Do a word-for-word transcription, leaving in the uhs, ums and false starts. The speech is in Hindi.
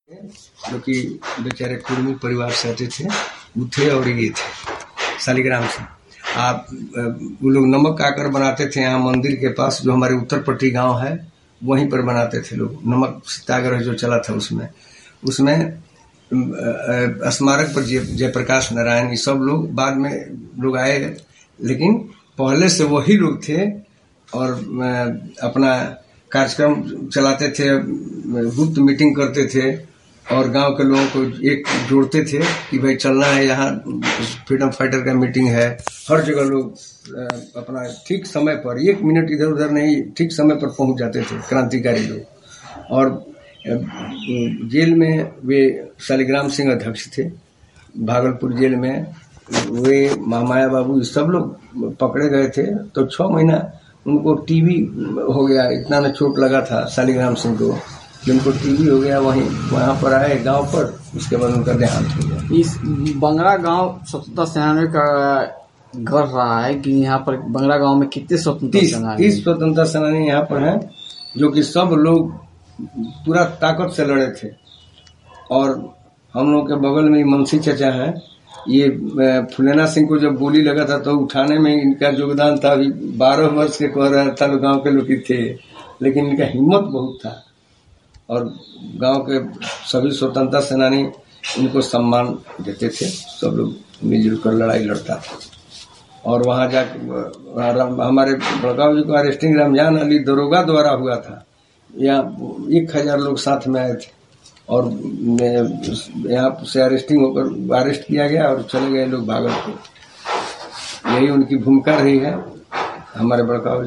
जो कि बेचारे कुर्मी परिवार से आते थे, वो थे और ये थे शालिग्राम से। आप वो लोग नमक आकर बनाते थे यहाँ मंदिर के पास, जो हमारे उत्तरपट्टी गांव है वहीं पर बनाते थे लोग। नमक सत्याग्रह जो चला था उसमें उसमें स्मारक पर जय जयप्रकाश नारायण ये सब लोग बाद में लोग आए, लेकिन पहले से वही लोग थे और अपना कार्यक्रम चलाते थे, गुप्त मीटिंग करते थे और गांव के लोगों को एक जोड़ते थे कि भाई चलना है, यहाँ फ्रीडम फाइटर का मीटिंग है। हर जगह लोग अपना ठीक समय पर, एक मिनट इधर उधर नहीं, ठीक समय पर पहुंच जाते थे क्रांतिकारी लोग। और जेल में वे शालिग्राम सिंह अध्यक्ष थे, भागलपुर जेल में वे महामाया बाबू सब लोग पकड़े गए थे। तो छः महीना उनको टीबी हो गया, इतना न चोट लगा था शालिग्राम सिंह को कि उनको टीबी हो गया। वहीं वहाँ पर आए गांव पर, उसके बाद उनका देहांत हो गया। इस बंगरा गांव स्वतंत्रता सेनानी का घर रहा है कि यहाँ पर बंगरा गांव में कितने स्वतंत्रता सेनानी? तीस स्वतंत्रता सेनानी यहाँ पर हैं, जो कि सब लोग पूरा ताकत से लड़े थे। और हम लोग के बगल में मनसी चाचा हैं, ये फुलेना सिंह को जब गोली लगा था तो उठाने में इनका योगदान था। अभी बारह वर्ष के कह रहा था, गांव के लोग थे, लेकिन इनका हिम्मत बहुत था। और गांव के सभी स्वतंत्रता सेनानी इनको सम्मान देते थे, सब लोग मिलजुल कर लड़ाई लड़ता था। और वहाँ जाकर हमारे बड़गांव जी को अरेस्टिंग रमजान अली दरोगा द्वारा हुआ था। यहाँ एक हजार लोग साथ में आए थे और यहाँ से अरेस्टिंग होकर अरेस्ट किया गया और चले गए लोग भागलपुर। यही उनकी भूमिका रही है हमारे बड़गांव।